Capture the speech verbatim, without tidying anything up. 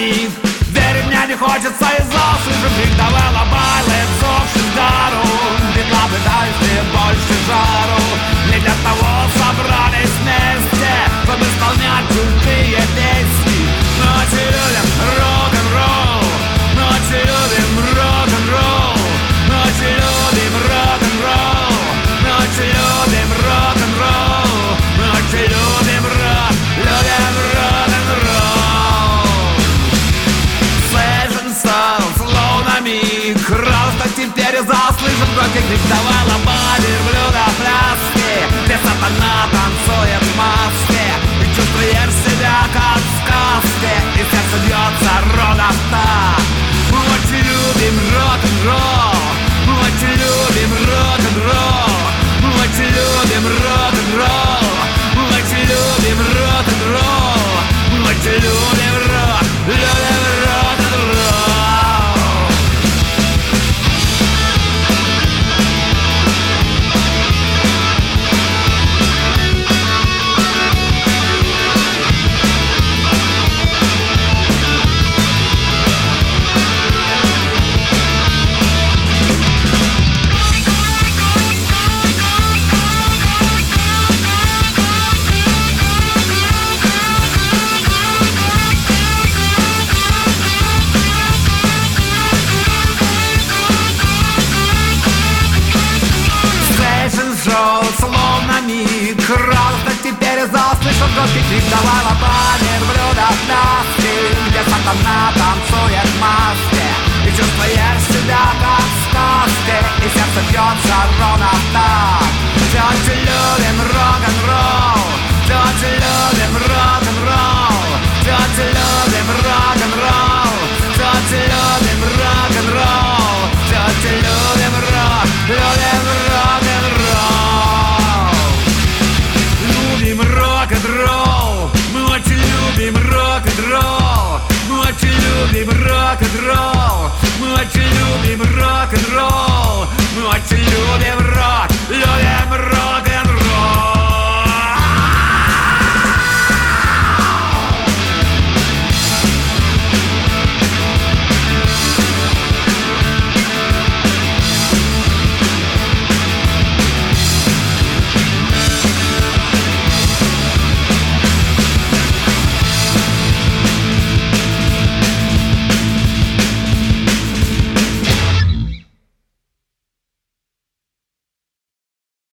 миг. Верить мне не хочется из-за слышим крик. Давай лобай, лицовший дару. Бедла пытаюсь и больше жару. Не для того собрались вместе, чтобы исполнять крутые песни. Мы очень любим рок-н-ролл, мы очень любим рок-н-ролл, мы очень любим рок-н-ролл, мы очень любим рок-н-ролл, мы очень любим рок, любим рок-н-ролл. Слышен сон, словно миг, просто теперь заслышим громкий крик. Давай ломай верблюда пляски, где сатана танцует в маске. И чувствуешь себя как в сказке, и сердце бьется ровно так. Мы очень любим рок-н-ролл, мы очень любим рок-н-ролл, мы очень любим рок-н-ролл, мы очень любим рок-н-ролл, мы очень любим рок, любим рок-н-ролл. Словно миг, просто теперь заслышал громкий крик. Давай ломай верблюда пляски, где сатана танцует в маске. И чувствуешь себя как в сказке, и сердце бьется ровно так. Все очень любим рок-н-ролл, все очень любим рок-н-ролл, все очень любим рок-н-ролл, все очень любим рок-н-ролл, все очень любим рок, любим рок-н-ролл. Любим рок-н-ролл, мы очень любим рок-н-ролл, мы очень любим рок-н-ролл, мы очень любим рок-н-ролл, мы очень любим рок, любим рок.